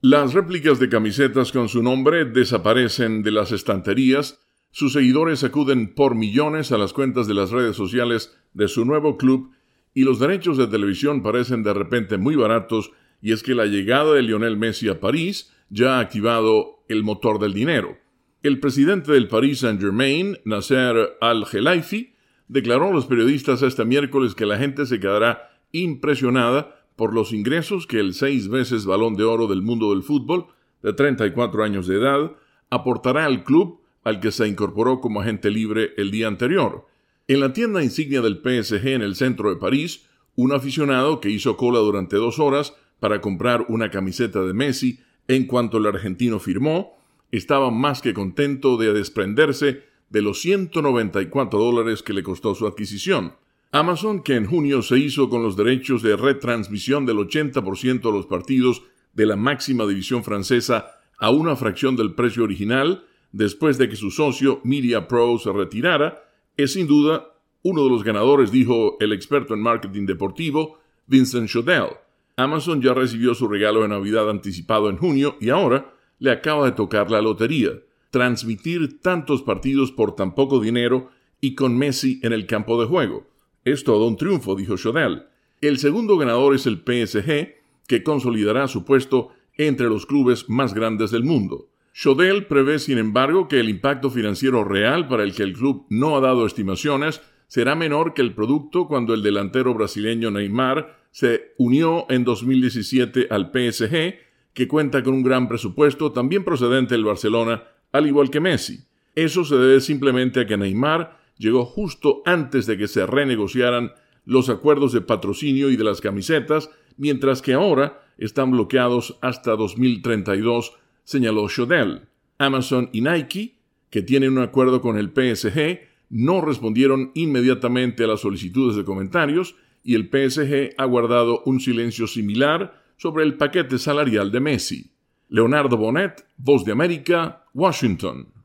Las réplicas de camisetas con su nombre desaparecen de las estanterías, sus seguidores acuden por millones a las cuentas de las redes sociales de su nuevo club y los derechos de televisión parecen de repente muy baratos, y es que la llegada de Lionel Messi a París ya ha activado el motor del dinero. El presidente del Paris Saint-Germain, Nasser Al-Khelaifi, declaró a los periodistas este miércoles que la gente se quedará impresionada por los ingresos que el 6 veces Balón de Oro del mundo del fútbol, de 34 años de edad, aportará al club al que se incorporó como agente libre el día anterior. En la tienda insignia del PSG en el centro de París, un aficionado que hizo cola durante 2 horas para comprar una camiseta de Messi en cuanto el argentino firmó, estaba más que contento de desprenderse de los $194 que le costó su adquisición. Amazon, que en junio se hizo con los derechos de retransmisión del 80% de los partidos de la máxima división francesa a una fracción del precio original, después de que su socio MediaPro se retirara, es sin duda uno de los ganadores, dijo el experto en marketing deportivo Vincent Shodell. Amazon ya recibió su regalo de Navidad anticipado en junio y ahora le acaba de tocar la lotería: transmitir tantos partidos por tan poco dinero y con Messi en el campo de juego. Es todo un triunfo, dijo Shodell. El segundo ganador es el PSG, que consolidará su puesto entre los clubes más grandes del mundo. Shodell prevé, sin embargo, que el impacto financiero real, para el que el club no ha dado estimaciones, será menor que el producto cuando el delantero brasileño Neymar se unió en 2017 al PSG, que cuenta con un gran presupuesto también procedente del Barcelona, al igual que Messi. Eso se debe simplemente a que Neymar llegó justo antes de que se renegociaran los acuerdos de patrocinio y de las camisetas, mientras que ahora están bloqueados hasta 2032, señaló Shodell. Amazon y Nike, que tienen un acuerdo con el PSG, no respondieron inmediatamente a las solicitudes de comentarios y el PSG ha guardado un silencio similar sobre el paquete salarial de Messi. Leonardo Bonet, Voz de América, Washington.